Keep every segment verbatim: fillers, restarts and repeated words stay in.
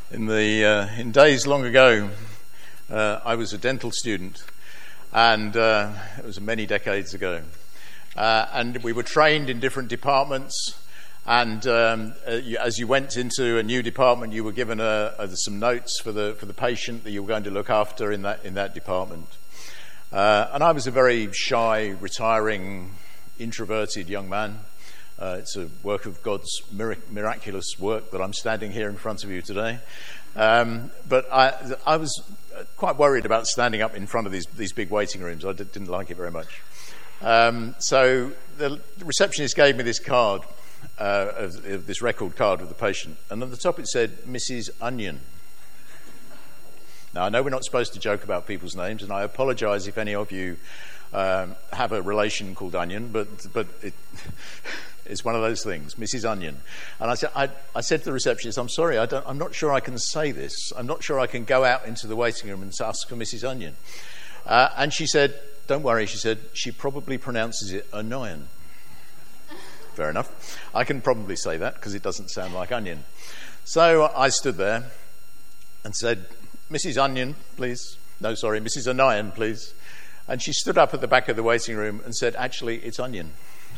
In the uh, in days long ago, uh, I was a dental student, and uh, it was many decades ago. Uh, and we were trained in different departments. And um, uh, you, as you went into a new department, you were given a, a, some notes for the for the patient that you were going to look after in that in that department. Uh, and I was a very shy, retiring, introverted young man. Uh, it's a work of God's mirac- miraculous work that I'm standing here in front of you today. Um, but I, I was quite worried about standing up in front of these, these big waiting rooms. I did, didn't like it very much. Um, so the, the receptionist gave me this card, uh, of, of this record card of the patient. And on the top it said, Missus Onion. Now, I know we're not supposed to joke about people's names, and I apologise if any of you um, have a relation called Onion, but but it, it's one of those things, Missus Onion. And I said, I, I said to the receptionist, I'm sorry, I don't, I'm not sure I can say this. I'm not sure I can go out into the waiting room and ask for Missus Onion. Uh, and she said, don't worry, she said, she probably pronounces it onion. Fair enough. I can probably say that because it doesn't sound like onion. So I stood there and said, Missus Onion, please. No, sorry, Missus Onion, please. And she stood up at the back of the waiting room and said, actually, it's onion.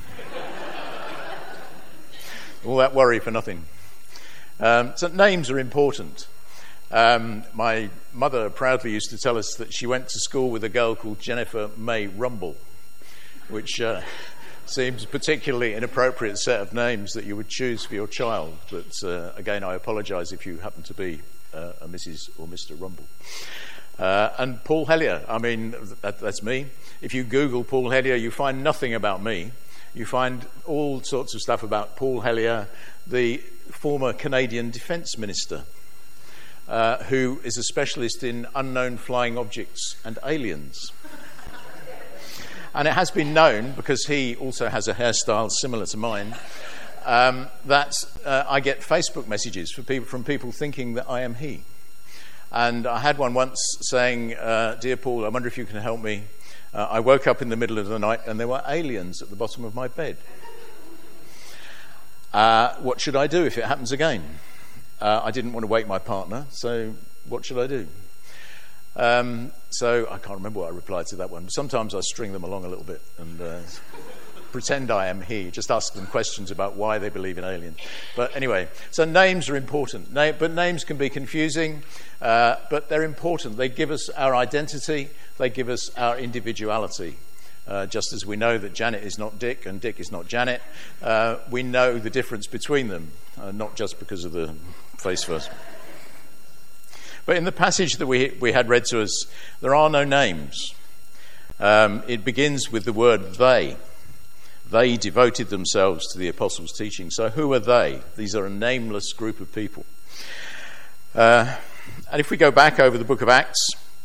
All that worry for nothing. Um, so names are important. Um, my mother proudly used to tell us that she went to school with a girl called Jennifer May Rumble, which uh, seems a particularly inappropriate set of names that you would choose for your child. But uh, again, I apologise if you happen to be uh, a Missus or Mister Rumble. Uh, and Paul Hellyer, I mean, that, that's me. If you Google Paul Hellyer, you find nothing about me. You find all sorts of stuff about Paul Hellyer, the former Canadian Defence Minister, uh, who is a specialist in unknown flying objects and aliens. And it has been known, because he also has a hairstyle similar to mine, um, that uh, I get Facebook messages for people, from people thinking that I am he. And I had one once saying, uh, Dear Paul, I wonder if you can help me. Uh, I woke up in the middle of the night and there were aliens at the bottom of my bed. Uh, what should I do if it happens again? Uh, I didn't want to wake my partner, so what should I do? Um, so I can't remember what I replied to that one. But sometimes I string them along a little bit and uh, pretend I am he. Just ask them questions about why they believe in aliens. But anyway, so names are important. Na- but names can be confusing, uh, but they're important. They give us our identity. They give us our individuality. Uh, just as we know that Janet is not Dick and Dick is not Janet, uh, we know the difference between them, uh, not just because of the face first. But in the passage that we we had read to us, there are no names. Um, it begins with the word they. They devoted themselves to the apostles' teaching. So who are they? These are a nameless group of people. Uh, and if we go back over the book of Acts,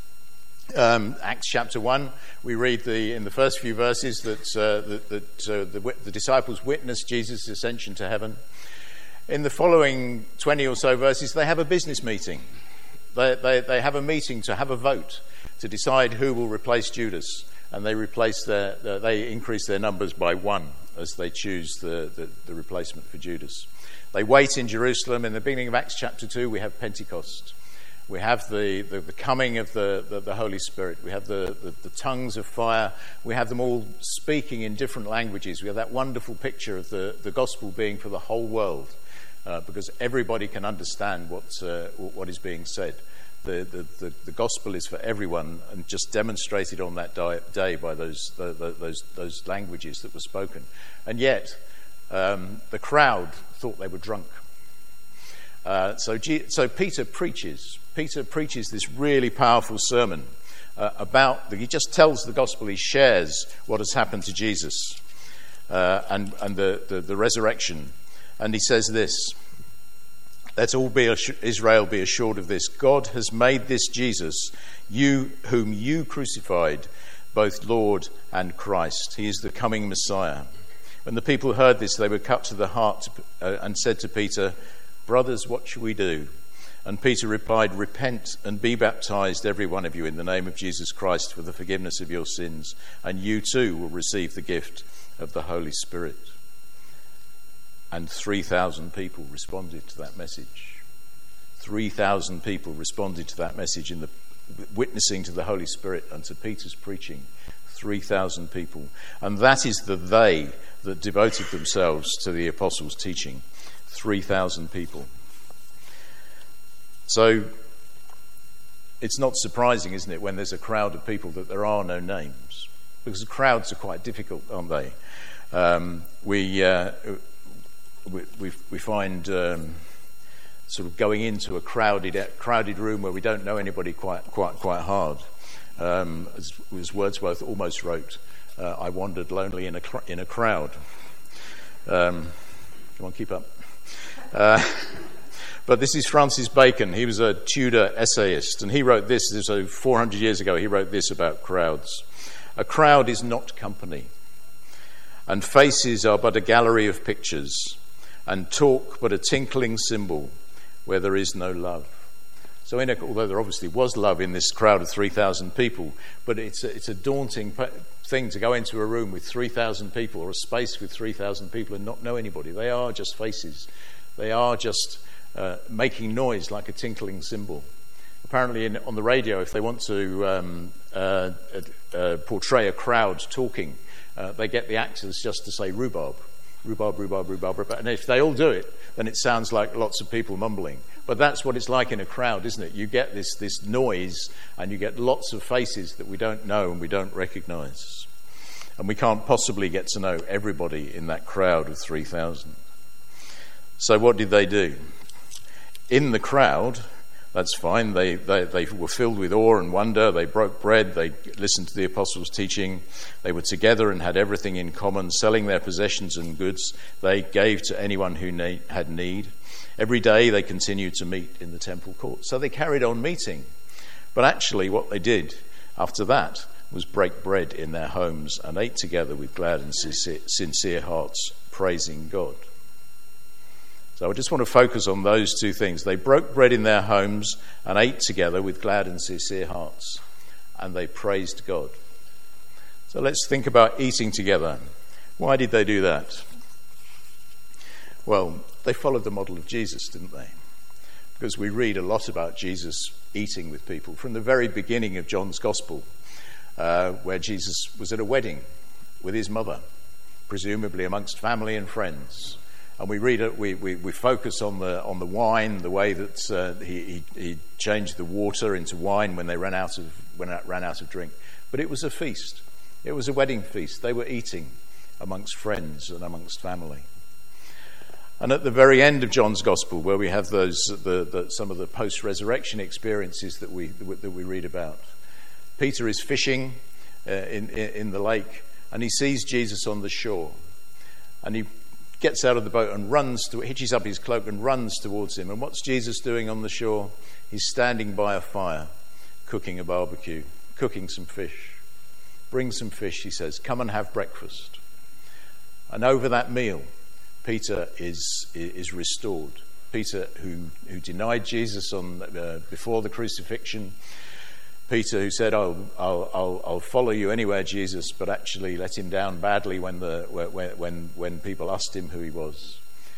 um, Acts chapter one, we read the in the first few verses that, uh, that, that uh, the, the disciples witnessed Jesus' ascension to heaven. In the following twenty or so verses, they have a business meeting. They, they, they have a meeting to have a vote to decide who will replace Judas. And they replace their, uh, they increase their numbers by one as they choose the, the, the replacement for Judas. They wait in Jerusalem. In the beginning of Acts chapter two, we have Pentecost. We have the, the, the coming of the, the, the Holy Spirit. We have the, the, the tongues of fire. We have them all speaking in different languages. We have that wonderful picture of the, the gospel being for the whole world, uh, because everybody can understand what, uh, what is being said. The, the, the, the gospel is for everyone, and just demonstrated on that di- day by those, the, the, those those languages that were spoken. And yet, um, the crowd thought they were drunk. Uh, so, G- so Peter preaches. Peter preaches this really powerful sermon uh, about. The, he just tells the gospel. He shares what has happened to Jesus uh, and and the, the the resurrection, and he says this. Let all be Israel be assured of this. God has made this Jesus, you whom you crucified, both Lord and Christ. He is the coming Messiah. When the people heard this, they were cut to the heart uh, and said to Peter, Brothers, what shall we do? And Peter replied, Repent and be baptized, every one of you, in the name of Jesus Christ for the forgiveness of your sins, and you too will receive the gift of the Holy Spirit. And three thousand people responded to that message. three thousand people responded to that message in the witnessing to the Holy Spirit and to Peter's preaching. three thousand people. And that is the they that devoted themselves to the apostles' teaching. three thousand people. So it's not surprising, isn't it, when there's a crowd of people that there are no names? Because the crowds are quite difficult, aren't they? Um, we, uh, we, we we find um, sort of going into a crowded crowded room where we don't know anybody quite quite quite hard. Um, as, as Wordsworth almost wrote, uh, "I wandered lonely in a cr- in a crowd." Um, come on, keep up. Uh, But this is Francis Bacon. He was a Tudor essayist, and he wrote this, so four hundred years ago, he wrote this about crowds. A crowd is not company, and faces are but a gallery of pictures, and talk but a tinkling cymbal where there is no love. So in a, although there obviously was love in this crowd of three thousand people, but it's a, it's a daunting thing to go into a room with three thousand people, or a space with three thousand people, and not know anybody. They are just faces. They are just Uh, making noise like a tinkling cymbal. Apparently in, on the radio, if they want to um, uh, uh, portray a crowd talking, uh, they get the actors just to say rhubarb, rhubarb, rhubarb, rhubarb, rhubarb. And if they all do it, then it sounds like lots of people mumbling. But that's what it's like in a crowd, isn't it? You get this, this noise, and you get lots of faces that we don't know and we don't recognize. And we can't possibly get to know everybody in that crowd of three thousand. So what did they do? In the crowd, that's fine, they, they, they were filled with awe and wonder, they broke bread, they listened to the apostles' teaching, they were together and had everything in common, selling their possessions and goods, they gave to anyone who need, had need. Every day they continued to meet in the temple court. So they carried on meeting. But actually what they did after that was break bread in their homes and ate together with glad and sincere, sincere hearts, praising God. So I just want to focus on those two things. They broke bread in their homes and ate together with glad and sincere hearts, and they praised God. So let's think about eating together. Why did they do that? Well, they followed the model of Jesus, didn't they? Because we read a lot about Jesus eating with people from the very beginning of John's Gospel, uh, where Jesus was at a wedding with his mother, presumably amongst family and friends. And we read it. We, we, we focus on the on the wine, the way that uh, he, he he changed the water into wine when they ran out of when it ran out of drink. But it was a feast. It was a wedding feast. They were eating amongst friends and amongst family. And at the very end of John's Gospel, where we have those the, the some of the post-resurrection experiences that we that we read about, Peter is fishing uh, in, in in the lake, and he sees Jesus on the shore, and he gets out of the boat and runs to hitches up his cloak and runs towards him. And what's Jesus doing on the shore? He's standing by a fire, cooking a barbecue, cooking some fish. Bring some fish, he says. Come and have breakfast. And over that meal, Peter is is restored. Peter, who who denied Jesus on uh, before the crucifixion. Peter, who said, "I'll, I'll, I'll, I'll follow you anywhere, Jesus," but actually let him down badly when the when when when people asked him who he was.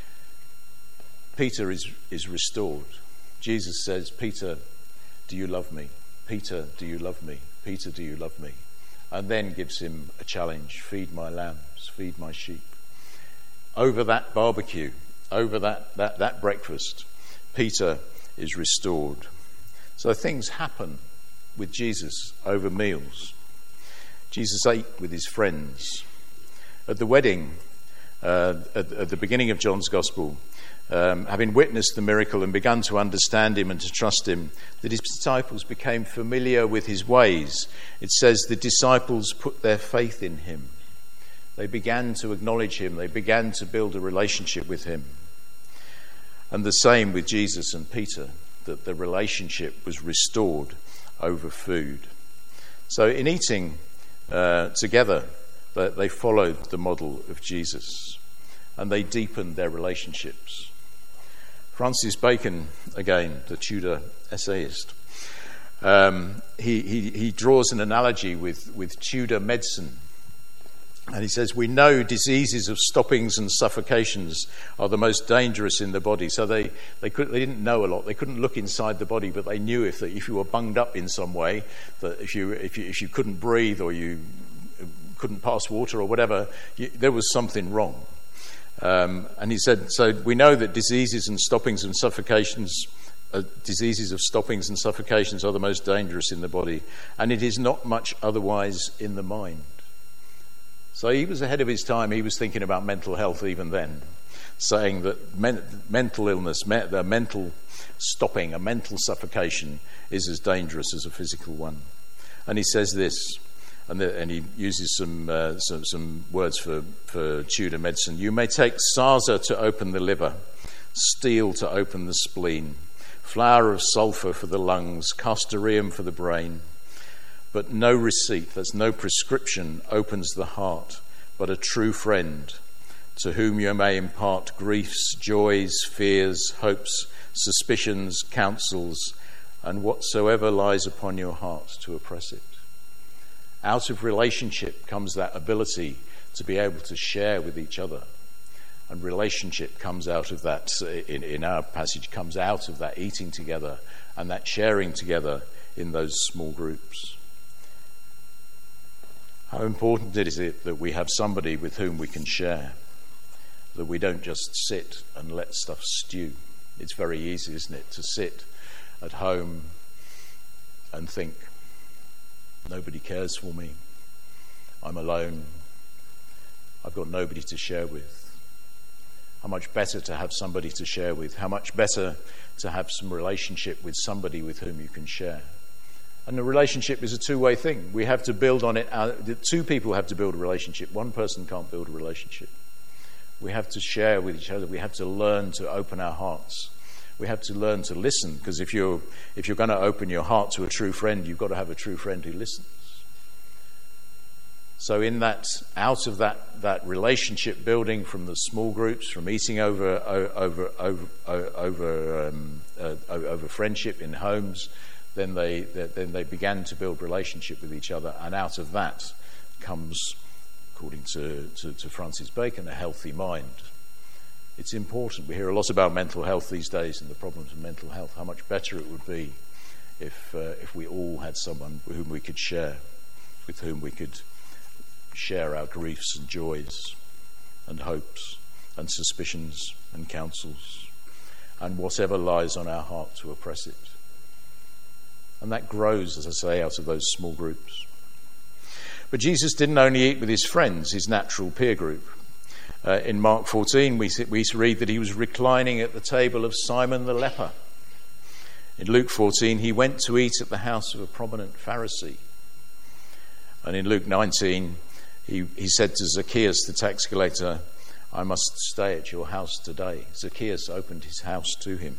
Peter is is restored. Jesus says, "Peter, do you love me? Peter, do you love me? Peter, do you love me?" And then gives him a challenge: feed my lambs, feed my sheep. Over that barbecue, over that that that breakfast, Peter is restored. So things happen with Jesus over meals. Jesus ate with his friends. At the wedding, uh, at, at the beginning of John's Gospel, um, having witnessed the miracle and begun to understand him and to trust him, the disciples became familiar with his ways. It says the disciples put their faith in him. They began to acknowledge him. They began to build a relationship with him. And the same with Jesus and Peter, that the relationship was restored over food. So in eating uh, together, they, they followed the model of Jesus, and they deepened their relationships. Francis Bacon, again, the Tudor essayist, um, he, he, he draws an analogy with, with Tudor medicine. And he says, we know diseases of stoppings and suffocations are the most dangerous in the body. So they, they, could, they didn't know a lot. They couldn't look inside the body, but they knew if, that if you were bunged up in some way, that if you, if you, if you couldn't breathe or you couldn't pass water or whatever, you, there was something wrong. Um, and he said, so we know that diseases and stoppings and suffocations, uh, diseases of stoppings and suffocations are the most dangerous in the body. And it is not much otherwise in the mind. So he was ahead of his time. He was thinking about mental health even then, saying that men, mental illness, me, the mental stopping, a mental suffocation is as dangerous as a physical one. And he says this, and, the, and he uses some, uh, some some words for, for Tudor medicine. You may take sarsa to open the liver, steel to open the spleen, flour of sulphur for the lungs, castoreum for the brain. But no receipt, that's no prescription, opens the heart, but a true friend to whom you may impart griefs, joys, fears, hopes, suspicions, counsels, and whatsoever lies upon your heart to oppress it. Out of relationship comes that ability to be able to share with each other. And relationship comes out of that, in, in our passage, comes out of that eating together and that sharing together in those small groups. How important is it that we have somebody with whom we can share, that we don't just sit and let stuff stew. It's very easy, isn't it, to sit at home and think, nobody cares for me, I'm alone, I've got nobody to share with. How much better to have somebody to share with, how much better to have some relationship with somebody with whom you can share. And the relationship is a two-way thing. We have to build on it. Uh, two people have to build a relationship. One person can't build a relationship. We have to share with each other. We have to learn to open our hearts. We have to learn to listen, because if you're if you're going to open your heart to a true friend, you've got to have a true friend who listens. So in that, out of that, that relationship building from the small groups, from eating over over over over over, um, uh, over friendship in homes, then they then they began to build relationship with each other, and out of that comes, according to, to, to Francis Bacon, a healthy mind. It's important. We hear a lot about mental health these days and the problems of mental health. How much better it would be if uh, if we all had someone with whom we could share, with whom we could share our griefs and joys and hopes and suspicions and counsels and whatever lies on our heart to oppress it. And that grows, as I say, out of those small groups. But Jesus didn't only eat with his friends, his natural peer group. Uh, in Mark fourteen, we, we read that he was reclining at the table of Simon the leper. In Luke fourteen, he went to eat at the house of a prominent Pharisee. And in Luke nineteen, he, he said to Zacchaeus, the tax collector, I must stay at your house today. Zacchaeus opened his house to him.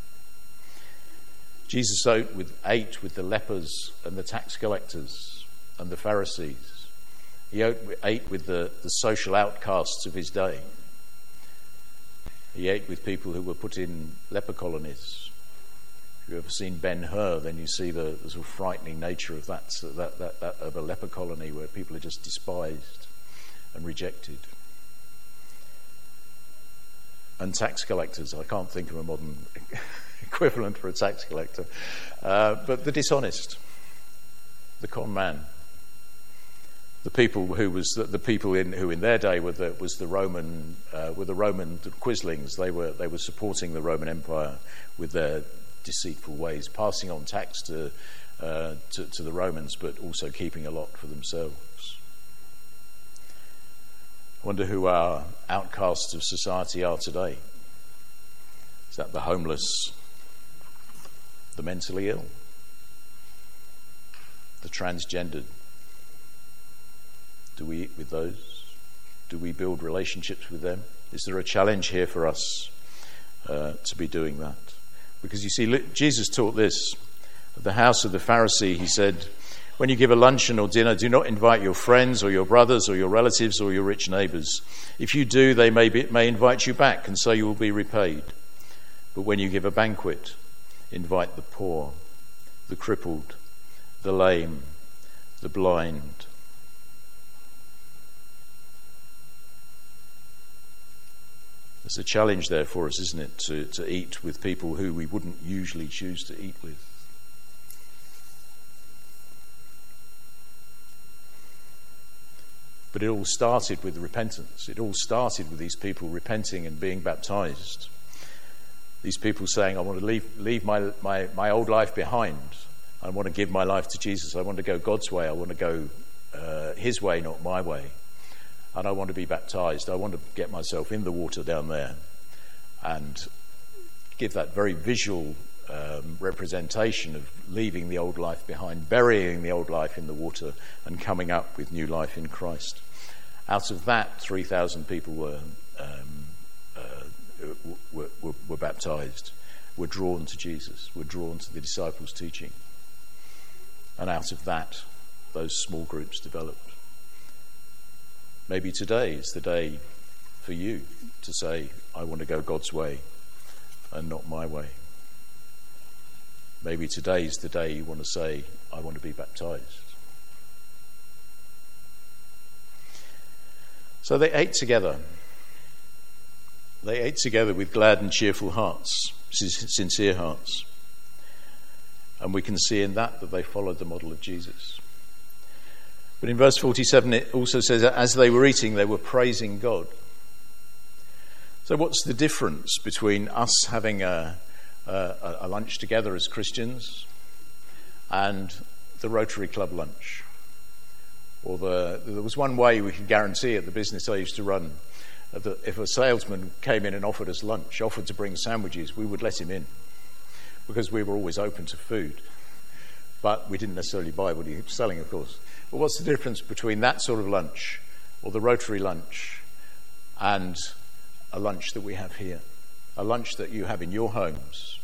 Jesus ate with, ate with the lepers and the tax collectors and the Pharisees. He ate, ate with the, the social outcasts of his day. He ate with people who were put in leper colonies. If you've ever seen Ben-Hur, then you see the, the sort of frightening nature of that, so that, that, that of a leper colony where people are just despised and rejected. And tax collectors, I can't think of a modern equivalent for a tax collector, uh, but the dishonest, the con man, the people who was the, the people in who in their day were the was the Roman uh, were the Roman quislings. They were they were supporting the Roman Empire with their deceitful ways, passing on tax to uh, to, to the Romans, but also keeping a lot for themselves. I wonder who our outcasts of society are today. Is that the homeless, the mentally ill, the transgendered? Do we eat with those? Do we build relationships with them? Is there a challenge here for us uh, to be doing that? Because you see, Jesus taught this. At the house of the Pharisee, he said, when you give a luncheon or dinner, do not invite your friends or your brothers or your relatives or your rich neighbours. If you do, they may, be, may invite you back, and so you will be repaid. But when you give a banquet, invite the poor, the crippled, the lame, the blind. There's a challenge there for us, isn't it, to, to eat with people who we wouldn't usually choose to eat with. But it all started with repentance. It all started with these people repenting and being baptized. These people saying, I want to leave, leave my, my, my old life behind. I want to give my life to Jesus. I want to go God's way. I want to go uh, his way, not my way. And I want to be baptized. I want to get myself in the water down there and give that very visual um, representation of leaving the old life behind, burying the old life in the water and coming up with new life in Christ. Out of that, three thousand people were, um, uh, were, were, were baptized, were drawn to Jesus, were drawn to the disciples' teaching. And out of that, those small groups developed. Maybe today is the day for you to say, I want to go God's way and not my way. Maybe today is the day you want to say, I want to be baptized. So they ate together. They ate together with glad and cheerful hearts, sincere hearts. And we can see in that that they followed the model of Jesus. But in verse forty-seven, it also says that as they were eating, they were praising God. So what's the difference between us having a, a, a lunch together as Christians and the Rotary Club lunch? Or the, there was one way we could guarantee at the business I used to run, that if a salesman came in and offered us lunch, offered to bring sandwiches, we would let him in, because we were always open to food. But we didn't necessarily buy what he was selling, of course. But what's the difference between that sort of lunch, or the Rotary lunch, and a lunch that we have here? A lunch that you have in your homes?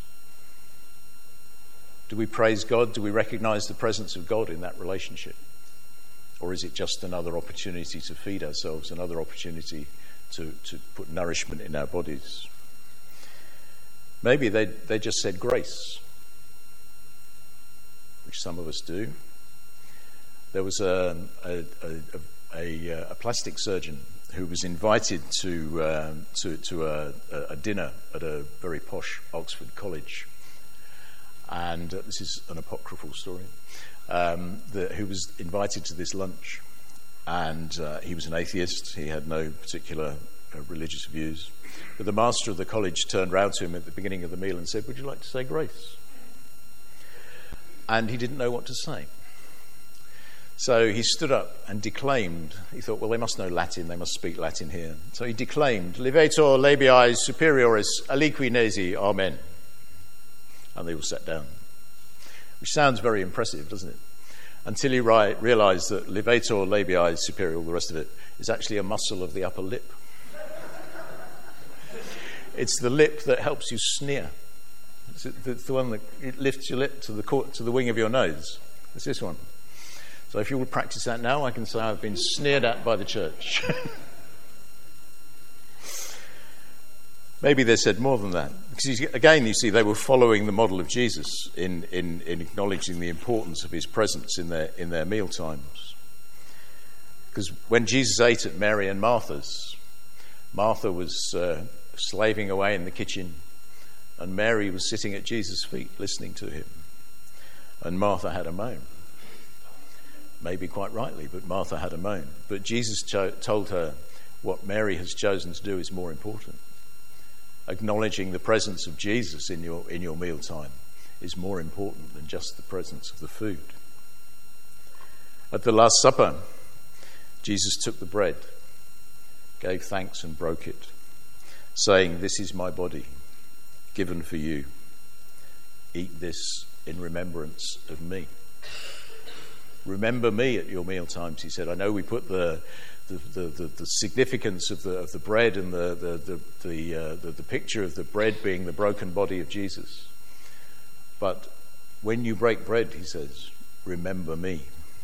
Do we praise God? Do we recognize the presence of God in that relationship? Or is it just another opportunity to feed ourselves, another opportunity to, to put nourishment in our bodies? Maybe they, they just said grace, which some of us do. There was a, a, a, a, a plastic surgeon who was invited to, uh, to, to a, a dinner at a very posh Oxford college. And uh, this is an apocryphal story. Um, the, who was invited to this lunch, and uh, he was an atheist. He had no particular uh, religious views. But the master of the college turned round to him at the beginning of the meal and said, would you like to say grace? And he didn't know what to say. So he stood up and declaimed. He thought, well, they must know Latin, they must speak Latin here. So he declaimed, Levator labii superioris aliqui nasi, amen. And they all sat down. Which sounds very impressive, doesn't it? Until you ri- realise that levator labii superior, all the rest of it, is actually a muscle of the upper lip. It's the lip that helps you sneer. It's the, the one that it lifts your lip to the cor- to the wing of your nose. It's this one. So if you would practice that now, I can say I've been sneered at by the church. Maybe they said more than that. Because again, you see, they were following the model of Jesus in, in, in acknowledging the importance of his presence in their, in their meal times. Because when Jesus ate at Mary and Martha's, Martha was uh, slaving away in the kitchen, and Mary was sitting at Jesus' feet listening to him. And Martha had a moan. Maybe quite rightly, but Martha had a moan. But Jesus cho- told her what Mary has chosen to do is more important. Acknowledging the presence of Jesus in your in your mealtime is more important than just the presence of the food. At the Last Supper, Jesus took the bread, gave thanks and broke it, saying, this is my body, given for you. Eat this in remembrance of me. Remember me at your mealtimes, he said. I know we put the the, the, the, the significance of the of the bread and the the the the, uh, the the picture of the bread being the broken body of Jesus. But when you break bread, he says, remember me.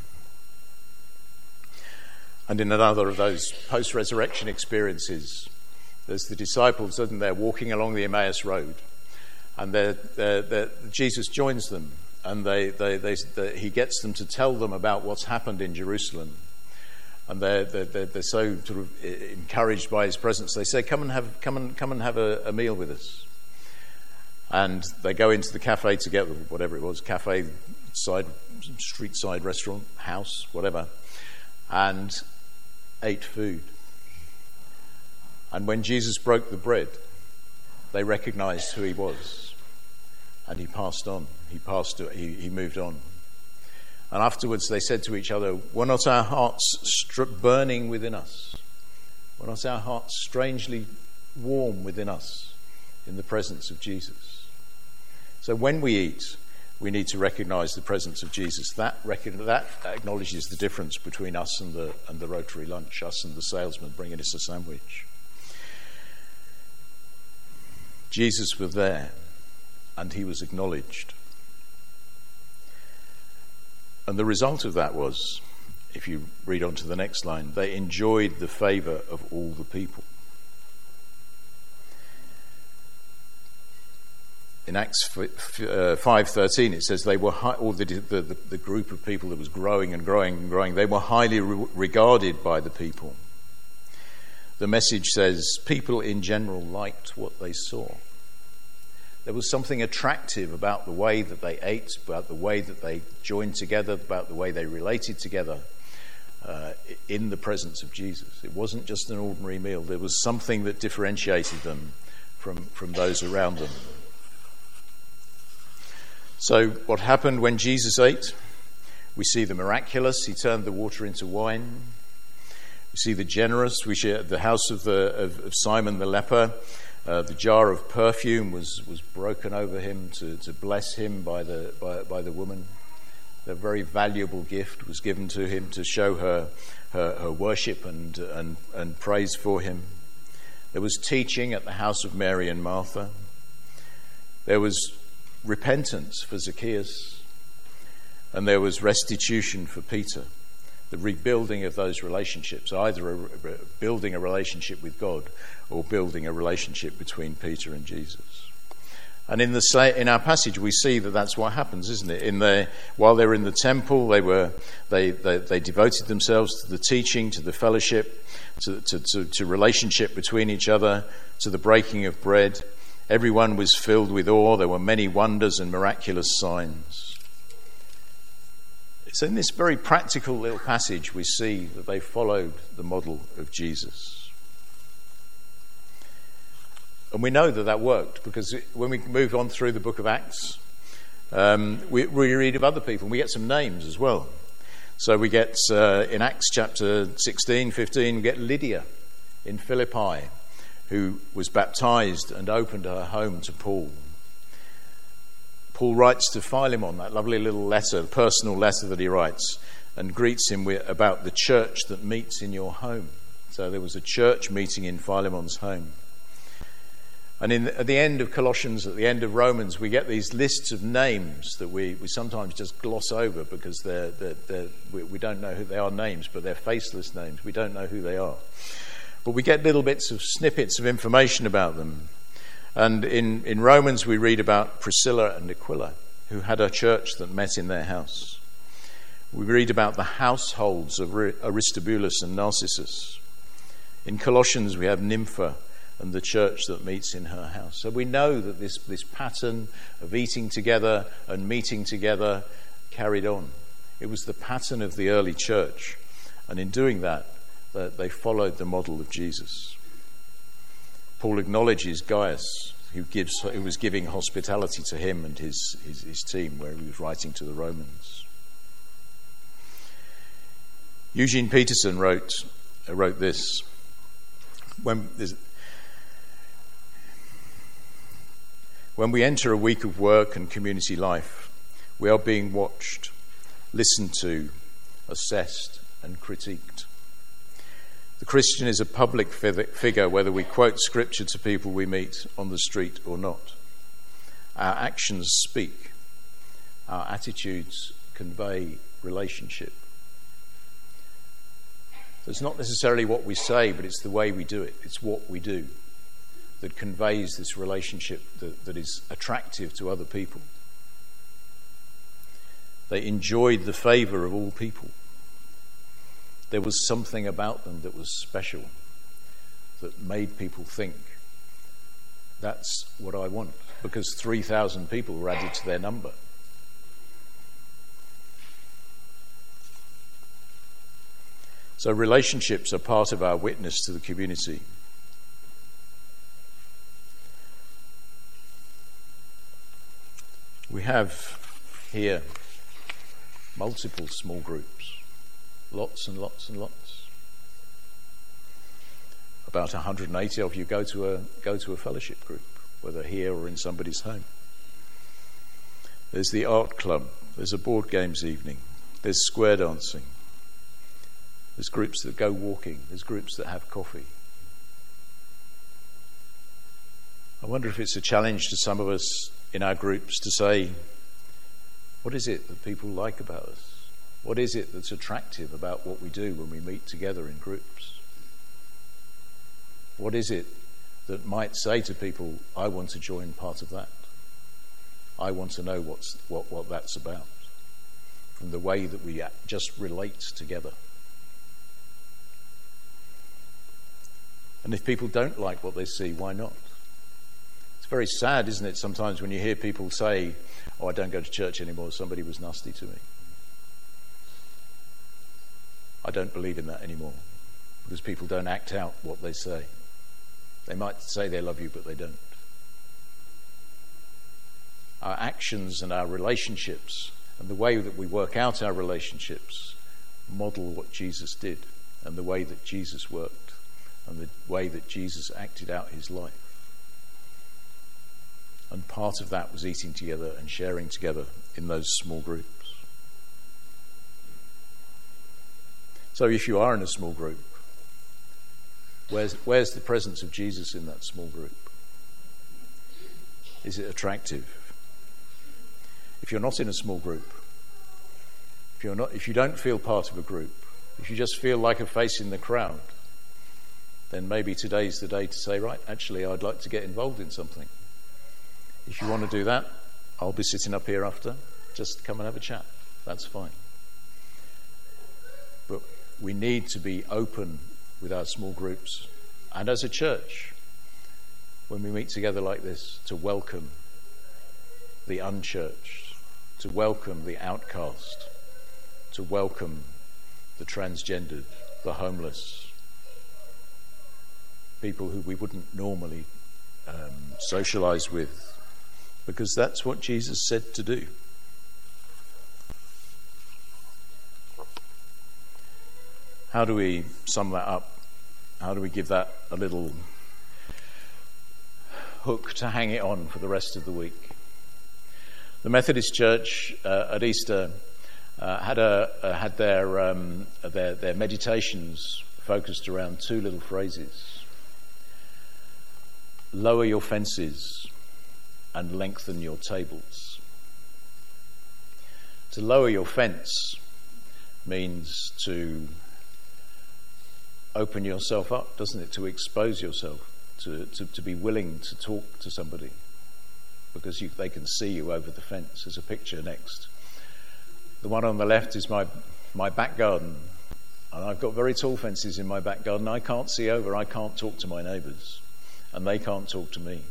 And in another of those post-resurrection experiences, there's the disciples, isn't there, walking along the Emmaus Road, and they're, they're, they're, Jesus joins them. And they, they, they, they, he gets them to tell them about what's happened in Jerusalem. and they're, they're, they're so sort of encouraged by his presence. They say, come and have, come and, come and have a, a meal with us. And they go into the cafe together, whatever it was, cafe, side, street side restaurant, house, whatever, and ate food. And when Jesus broke the bread, they recognized who he was, and he passed on. He passed. He, he moved on. And afterwards, they said to each other, "Were not our hearts str- burning within us? Were not our hearts strangely warm within us in the presence of Jesus?" So when we eat, we need to recognize the presence of Jesus. That rec- that acknowledges the difference between us and the and the Rotary lunch, us and the salesman bringing us a sandwich. Jesus was there, and he was acknowledged. And the result of that was, if you read on to the next line, they enjoyed the favour of all the people. In Acts five thirteen, it says they were, high, or the, the, the group of people that was growing and growing and growing, they were highly re- regarded by the people. The message says people in general liked what they saw. There was something attractive about the way that they ate, about the way that they joined together, about the way they related together uh, in the presence of Jesus. It wasn't just an ordinary meal. There was something that differentiated them from, from those around them. So what happened when Jesus ate? We see the miraculous. He turned the water into wine. We see the generous. We see at the house of, the, of, of Simon the leper. Uh, the jar of perfume was, was broken over him to, to bless him by the by, by the woman. A very valuable gift was given to him to show her her, her worship and, and and praise for him. There was teaching at the house of Mary and Martha. There was repentance for Zacchaeus, and there was restitution for Peter. The rebuilding of those relationships, either a, a, building a relationship with God or building a relationship between Peter and Jesus. And in the in our passage, we see that that's what happens, isn't it? In the while they were in the temple, they were they they, they devoted themselves to the teaching, to the fellowship, to, to to to relationship between each other, to the breaking of bread. Everyone was filled with awe. There were many wonders and miraculous signs. So in this very practical little passage, we see that they followed the model of Jesus. And we know that that worked, because when we move on through the book of Acts, um, we, we read of other people, and we get some names as well. So we get, uh, in Acts chapter sixteen, fifteen, we get Lydia in Philippi, who was baptized and opened her home to Paul. Paul writes to Philemon, that lovely little letter, personal letter that he writes, and greets him with, about the church that meets in your home. So there was a church meeting in Philemon's home. And in, at the end of Colossians, at the end of Romans, we get these lists of names that we, we sometimes just gloss over because they're, they're, they're, we, we don't know who they are names, but they're faceless names. We don't know who they are. But we get little bits of snippets of information about them. And in, in Romans, we read about Priscilla and Aquila, who had a church that met in their house. We read about the households of Aristobulus and Narcissus. In Colossians, we have Nympha and the church that meets in her house. So we know that this, this pattern of eating together and meeting together carried on. It was the pattern of the early church. And in doing that, they followed the model of Jesus. Paul acknowledges Gaius, who gives, who was giving hospitality to him and his, his, his team, where he was writing to the Romans. Eugene Peterson wrote wrote this: when, when we enter a week of work and community life, we are being watched, listened to, assessed, and critiqued. The Christian is a public figure, whether we quote scripture to people we meet on the street or not. Our actions speak. Our attitudes convey relationship. It's not necessarily what we say, but it's the way we do it. It's what we do that conveys this relationship that, that is attractive to other people. They enjoyed the favour of all people. There was something about them that was special, that made people think, that's what I want, because three thousand people were added to their number. So relationships are part of our witness to the community. We have here multiple small groups, lots and lots and lots. About one hundred eighty of you go to a go to a fellowship group, whether here or in somebody's home. There's the art club, there's a board games evening, there's square dancing, there's groups that go walking, there's groups that have coffee. I wonder if it's a challenge to some of us in our groups to say, what is it that people like about us? What is it that's attractive about what we do when we meet together in groups? What is it that might say to people, I want to join part of that? I want to know what's, what, what that's about, from the way that we just relate together. And if people don't like what they see, why not? It's very sad, isn't it, sometimes when you hear people say, oh, I don't go to church anymore, somebody was nasty to me. I don't believe in that anymore, because people don't act out what they say. They might say they love you, but they don't. Our actions and our relationships and the way that we work out our relationships model what Jesus did and the way that Jesus worked and the way that Jesus acted out his life. And part of that was eating together and sharing together in those small groups. So if you are in a small group, where's, where's the presence of Jesus in that small group? Is it attractive? If you're not in a small group, if you're not, if you don't feel part of a group, if you just feel like a face in the crowd, then maybe today's the day to say, right, actually, I'd like to get involved in something. If you want to do that, I'll be sitting up here after. Just come and have a chat. That's fine. But we need to be open with our small groups and as a church, when we meet together like this, to welcome the unchurched, to welcome the outcast, to welcome the transgendered, the homeless, people who we wouldn't normally um, socialize with, because that's what Jesus said to do. How do we sum that up? How do we give that a little hook to hang it on for the rest of the week? The Methodist Church uh, at Easter uh, had a uh, had their, um, their their meditations focused around two little phrases: lower your fences and lengthen your tables. To lower your fence means to open yourself up, doesn't it? To expose yourself, to, to, to be willing to talk to somebody, because you, they can see you over the fence. There's a picture next. The one on the left is my, my back garden, and I've got very tall fences in my back garden. I can't see over, I can't talk to my neighbours, and they can't talk to me.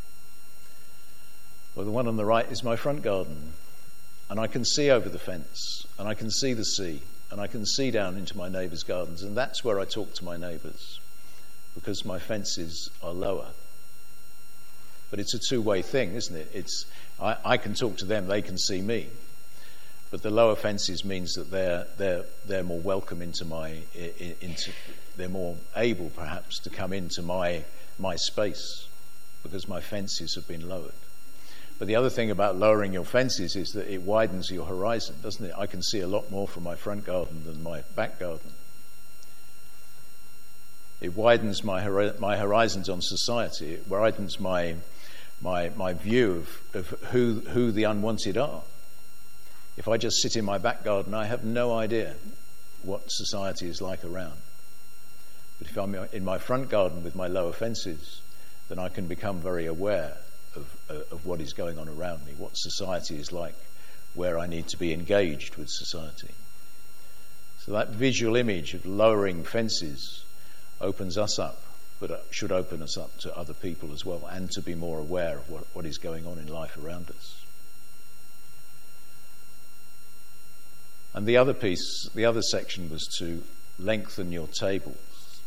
Well, the one on the right is my front garden, and I can see over the fence, and I can see the sea, and I can see down into my neighbours' gardens, and that's where I talk to my neighbours, because my fences are lower. But it's a two-way thing, isn't it? It's I, I can talk to them, they can see me. But the lower fences means that they're they're they're more welcome into my into they're more able perhaps to come into my my space, because my fences have been lowered. But the other thing about lowering your fences is that it widens your horizon, doesn't it? I can see a lot more from my front garden than my back garden. It widens my hor- my horizons on society. It widens my my my view of, of who who the unwanted are. If I just sit in my back garden, I have no idea what society is like around. But if I'm in my front garden with my lower fences, then I can become very aware of, uh, of what is going on around me, what society is like, where I need to be engaged with society. So that visual image of lowering fences opens us up, but it should open us up to other people as well, and to be more aware of what, what is going on in life around us. And the other piece, the other section was to lengthen your tables.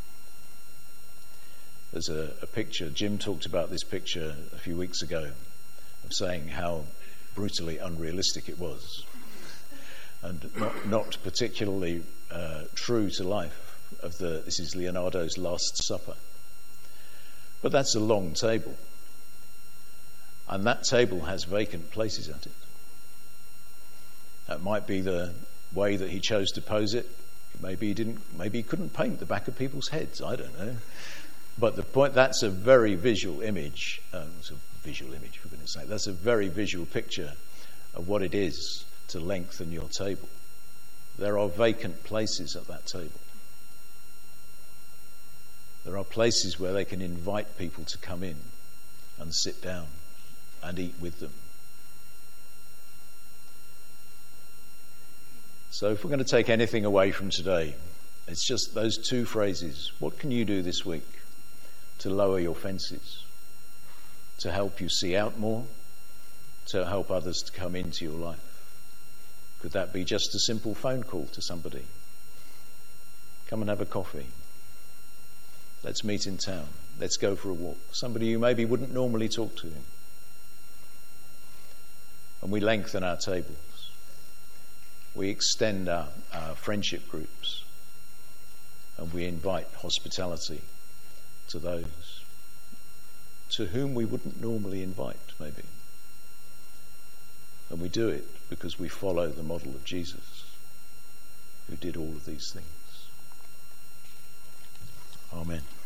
There's a, a picture, Jim talked about this picture a few weeks ago, of saying how brutally unrealistic it was, and not, not particularly uh, true to life. Of the, this is Leonardo's Last Supper. But that's a long table, and that table has vacant places at it. That might be the way that he chose to pose it. Maybe he didn't. Maybe he couldn't paint the back of people's heads. I don't know. But the point, that's a very visual image. Um, it's a visual image, for goodness sake. That's a very visual picture of what it is to lengthen your table. There are vacant places at that table. There are places where they can invite people to come in and sit down and eat with them. So if we're going to take anything away from today, it's just those two phrases. What can you do this week to lower your fences, to help you see out more, to help others to come into your life? Could that be just a simple phone call to somebody? Come and have a coffee. Let's meet in town. Let's go for a walk. Somebody you maybe wouldn't normally talk to. And we lengthen our tables. We extend our, our friendship groups. And we invite hospitality to those to whom we wouldn't normally invite, maybe. And we do it because we follow the model of Jesus, who did all of these things. Amen.